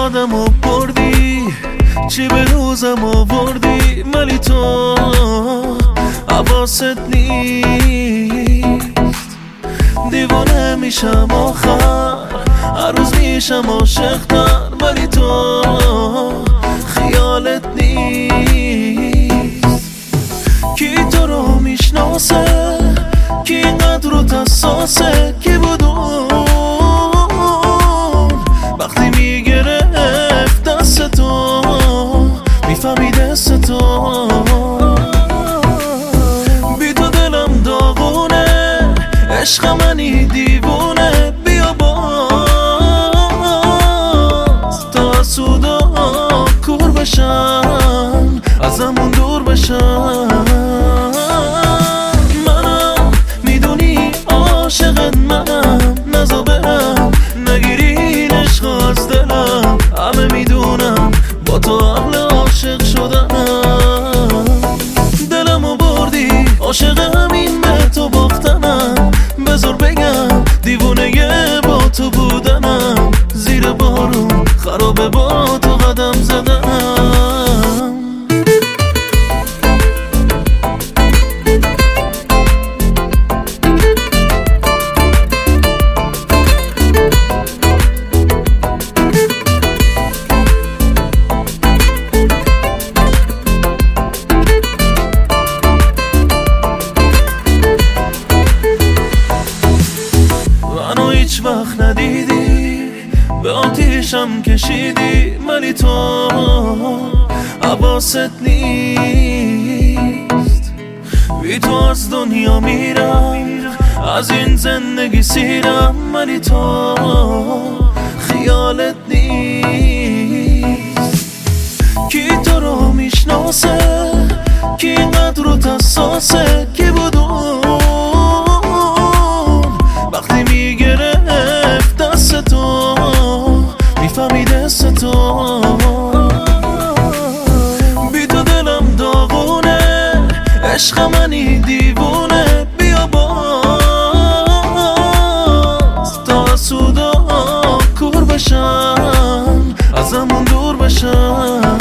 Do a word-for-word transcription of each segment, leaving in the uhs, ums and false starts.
یادمو بردی، چی به روزم آوردی، ولی تو حواست نیست. دیوانه میشم آخر، هر روز میشم عاشق‌تر، ولی تو خیالت نیست. کی تو رو میشناسه، کی اینقدر رو حساسه، کی بود اون وقتی میگرفت دست تو، میفهمی دست تو. بی تو دلم داغونه، عشق منی دیوونه، بیا باز تا سودا کور بشن، ازمون دور بشن. منم میدونی عاشقت منم، نزا برم نگیری این عشق از دلم. همه میدونم با تو اهل عاشق شدنم. دلمو بردی، عاشق همین به تو باختنم. بذار بگم دیوونه با تو بودنم. زیر بارون خرابه با تو قدم زدنم. هیچ وقت ندیدی، به آتیشم کشیدی، ولی تو حواست نیست. بی تو از دنیا میرم، از این زندگی سیرم، ولی تو خیالت نیست. کی تو رو میشناسه، کی اینقدر رو حساسه، کی بود اون وقتی میگرفت دست تو، میفهمی دست تو. بی تو دلم داغونه، عشق منی دیوونه، بیا باز تا سودا کور بشن، ازمون دور بشن.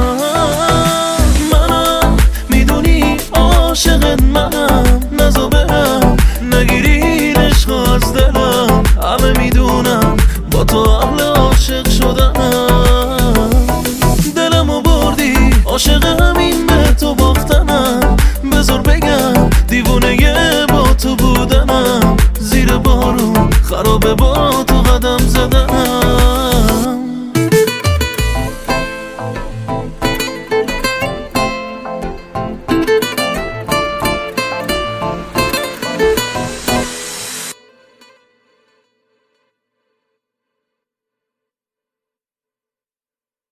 منم میدونی عاشقت منم، نزا برم نگیری عشق از دلم. همه میدونم با تو اهل عاشق شدنم. دلمو بردی، عاشق همین به تو باختنم. بذار بگم دیوونه با تو بودنم. زیر بارون خرابه با